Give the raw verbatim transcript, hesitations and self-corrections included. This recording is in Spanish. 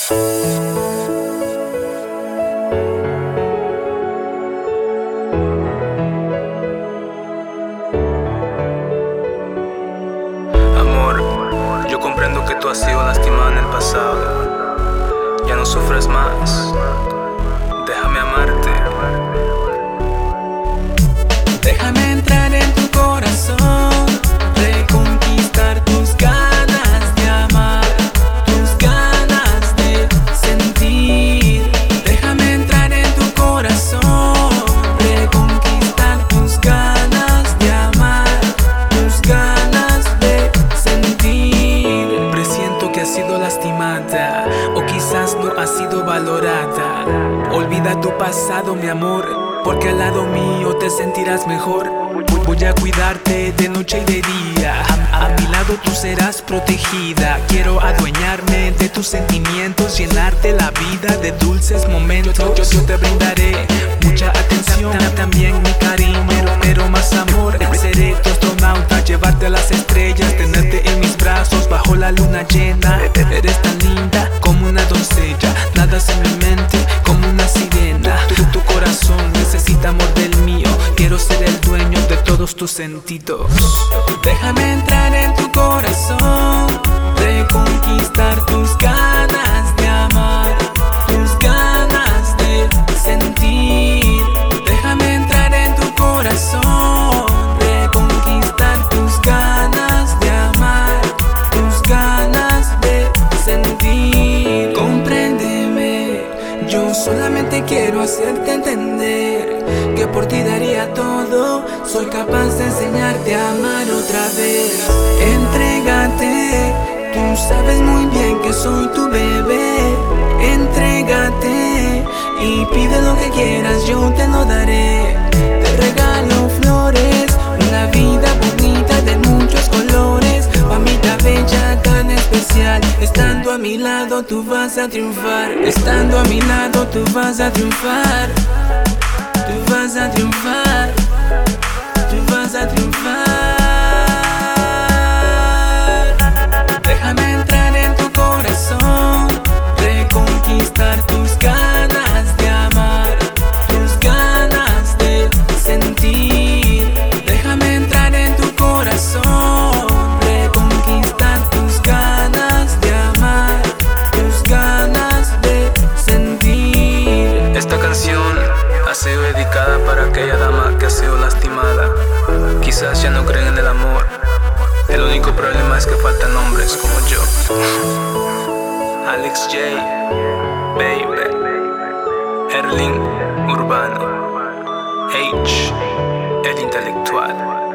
Amor, yo comprendo que tú has sido lastimada en el pasado. Ya no sufres más. Déjame amarte. Déjame entrar en tu corazón, reconquistar tus ganas de amar, tus ganas de sentir. Déjame entrar en tu corazón, reconquistar tus ganas de amar, tus ganas de sentir. Presiento que has sido lastimada, o quizás no has sido valorada. Olvida tu pasado, mi amor, porque al lado mío te sentirás mejor. Voy a cuidarte de noche y de día. A, a mi lado tú serás protegida. Quiero adueñarme de tus sentimientos, llenarte la vida de dulces momentos. Yo, yo, yo te brindaré mucha atención, también mi cariño, pero más amor. Seré tu astronauta, llevarte a las estrellas, tenerte en mis brazos bajo la luna llena. Eres tan linda como una doncella, nadas en mi mente como una sirena. Tu, tu corazón necesita amor del mío. Quiero ser el dueño de todos tus sentidos. Déjame entrar en tu corazón, reconquistar tus ganas de amar, tus ganas de sentir. Déjame entrar en tu corazón, reconquistar tus ganas de amar, tus ganas de sentir. Compréndeme, yo solamente quiero hacerte entender que por ti daría todo. Soy capaz de enseñarte a amar otra vez. Entrégate, tú sabes muy bien que soy tu bebé. Entrégate y pide lo que quieras, yo te lo daré. Te regalo flores, una vida bonita de muchos colores. Mamita bella, tan especial. Estando a mi lado tú vas a triunfar. Estando a mi lado tú vas a triunfar. Tú vas a triunfar, tú vas a triunfar. Déjame entrar en tu corazón, reconquistar tus ganas de amar, tus ganas de sentir. Déjame entrar en tu corazón, reconquistar tus ganas de amar, tus ganas de sentir. Esta canción ha sido dedicada para aquella dama que ha sido lastimada. Quizás ya no creen en el amor. El único problema es que faltan hombres como yo. Alex J, Baby, Erling Urbano, H, el intelectual.